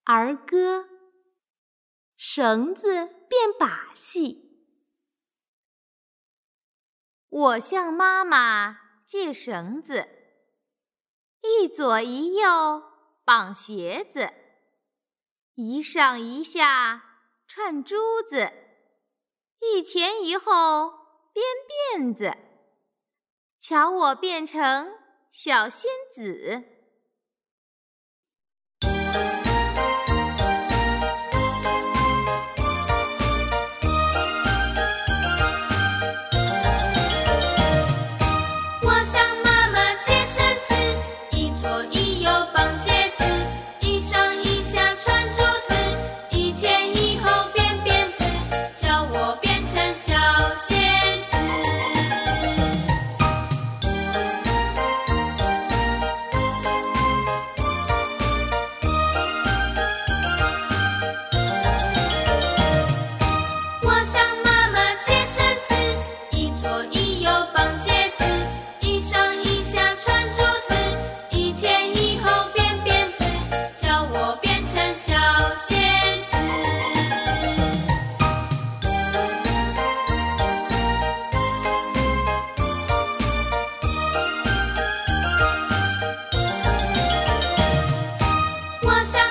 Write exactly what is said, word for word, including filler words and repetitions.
儿歌，绳子变把戏。我向妈妈借绳子，一左一右绑鞋子，一上一下串珠子，一前一后编辫子。瞧我变成小仙子。 我想